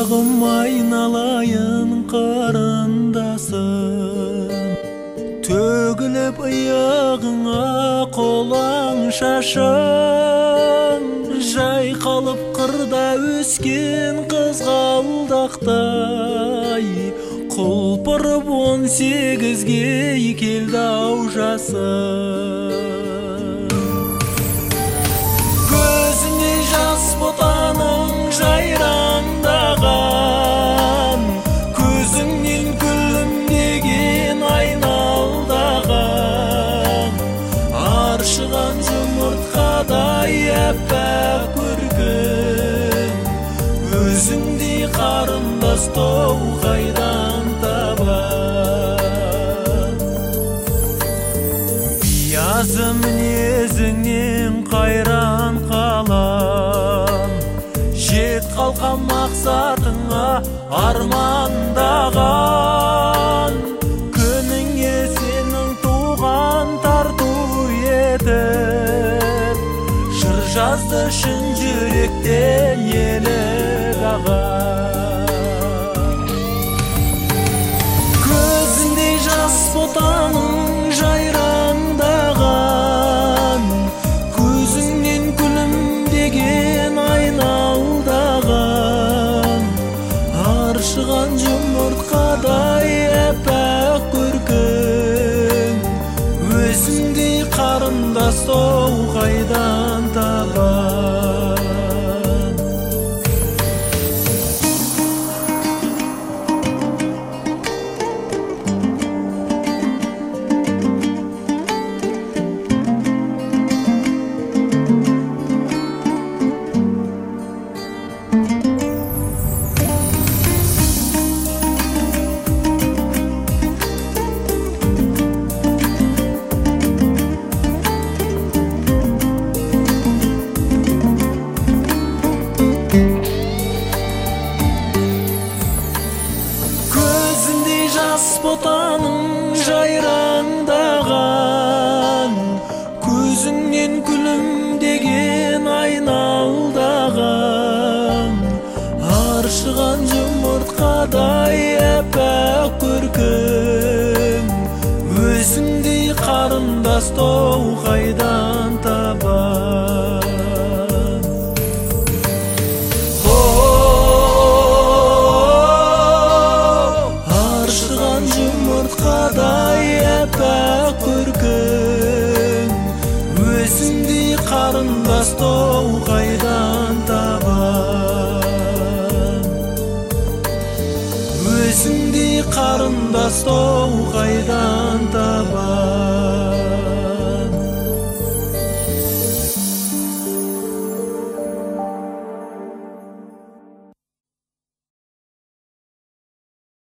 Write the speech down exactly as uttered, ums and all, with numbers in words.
Аяғым айналайын қарындасым, төгіліп иығыңа қолаң шашың, жайқалып қырда өскен қызғалдақтай, құлпырып он сегізге келді ау жасым. Көзіне жас ботаның жайраңдаған, көзіңнен күлімдеген айналдаған, аршыған жұмыртқадай әппақ көркің, өзіңдей қарындас қайдан табам. Биязы мінезіңнен қайран қалам, жет қалқан мақсатыңа армандаған, күніңе сенің туған тарту етіп, жыр жазды шын жүректен елік ағам. Көзіндей жас ботаның жайраңдаған, көзіңнен күлімдеген айналдаған, аршыған жұмыртқадай әппақ көркің, өзіңдей қарындас қайдан табам. Жас ботаның жайраңдаған, көзіңнен күлімдеген айналдаған, аршыған жұмыртқадай әппақ көркің, өзіңдей қарындас қайдан табам. Жұмыртқадай әппақ көркің, өзіңдей қарындас қайдан табам. Өзіңдей қарындас қайдан табам.